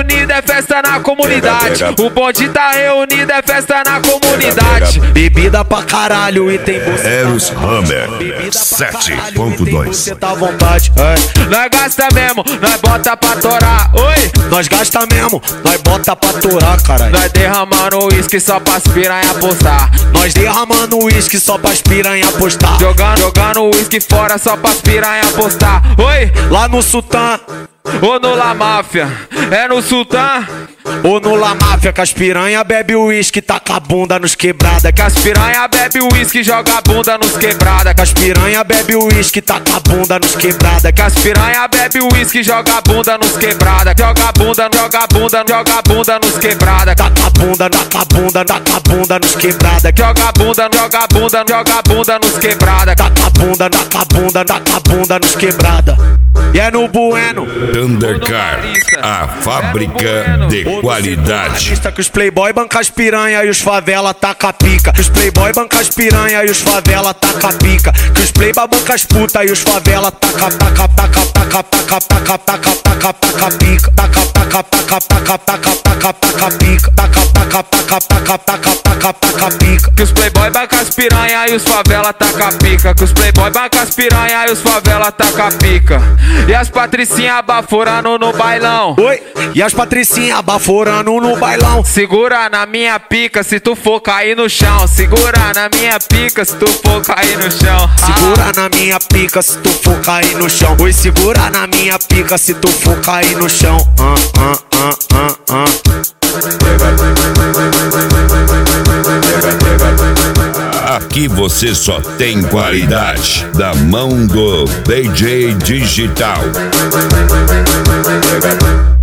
reunido, é festa na comunidade. O bonde tá reunido, é festa na comunidade. Bebida pra caralho e tem você. Eros Hammer 7.2. Você tá à vontade, Nós gasta mesmo, nós bota pra torar. Oi, nós gasta mesmo, nós bota pra torar, caralho. nós derramando uísque só pras piranha apostar. Nós derramando uísque só pras piranha apostar. Jogando uísque fora só pras piranha apostar. Oi, Lá no Sultã ou no La Máfia, é no Sultã. ou no La Máfia, que as piranha bebe uísque, taca a bunda nos quebrada. Que as piranha bebe uísque, joga a bunda nos quebrada. Que as piranha bebe uísque, taca a bunda nos quebrada. Que as piranha bebe uísque, joga a bunda nos quebrada. Joga a bunda, joga a bunda, joga a bunda nos quebrada. Taca a bunda, taca a bunda, taca a bunda nos quebrada. Joga a bunda, joga a bunda, joga a bunda nos quebrada. Taca a bunda, taca a bunda, taca a bunda nos quebrada. E é no Bueno, Thundercar, a fábrica de qualidade. Artista que os playboy banca as piranha e os favela taca a pica. Que os playboy banca as piranha e os favela taca a pica. Que os playboy banca as puta e os favela taca taca taca taca taca taca taca taca taca pica. Taca taca taca taca taca taca taca pica. Taca taca taca taca taca taca taca pica. Que os playboy banca as piranha e os favela taca a pica. Que os playboy banca as piranha e os favela taca a pica. E as patricinha baforando no bailão. Oi, e as patricinha baforando no bailão. Segura na minha pica se tu for cair no chão. Segura na minha pica se tu for cair no chão. Segura na minha pica se tu for cair no chão. Oi, segura na minha pica se tu for cair no chão. Aqui você só tem qualidade da mão do DJ Digital.